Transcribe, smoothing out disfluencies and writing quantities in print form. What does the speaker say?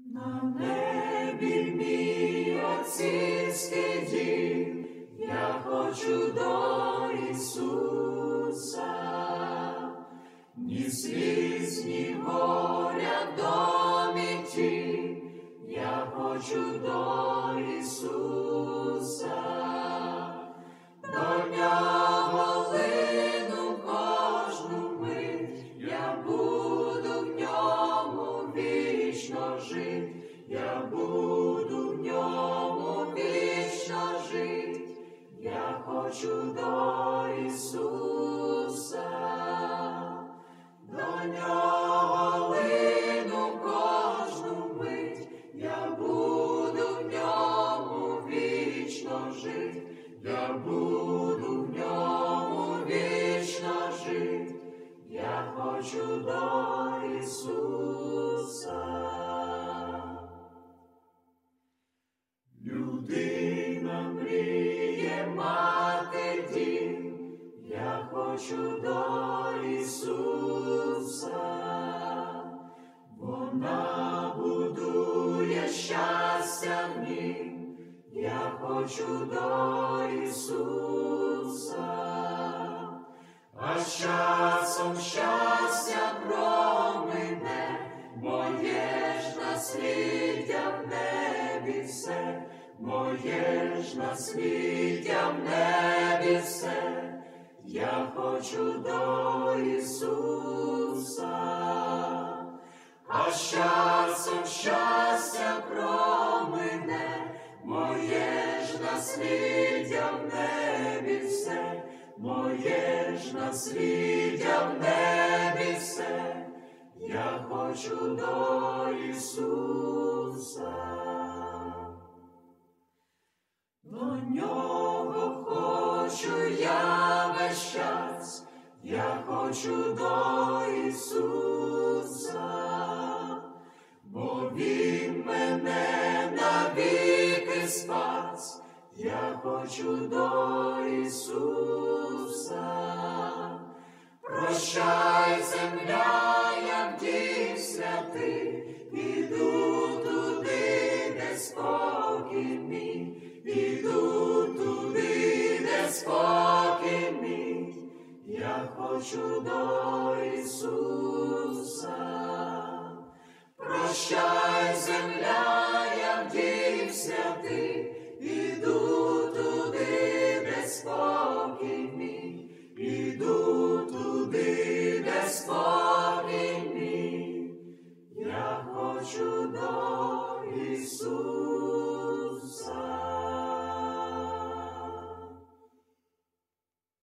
На небі мій отцівський дім, я хочу до Ісуса. Ні сліз, ні горя в домі тім, я хочу до Ісуса. До Нього лину кожну мить, я буду в Ньому вічно жить, я буду в Ньому вічно жить, я хочу до Ісуса. До Нього лину кожну мить, я буду в Ньому вічно жить, я буду в Ньому вічно жить, я хочу до Ісуса. Людина мріє мати дім, я хочу до Ісуса. Вона будує щастя в нім, я хочу до Ісуса. А з часом щастя промине, моє ж насліддя в небі все, моє ж насліддя в небі все, я хочу до Ісуса. А з часом щастя промине, моє ж насліддя в небі все, моє ж насліддя в небі все, я хочу до Ісуса. До Нього хочу я весь час, я хочу до Ісуса, бо Він мене навіки спас, я хочу до Ісуса. Прощай, земля, я в дім святий, іду туди, де спокій мій, іду туди, де спокій мій, я хочу до Ісуса. Прощай, земля, я в дім святий,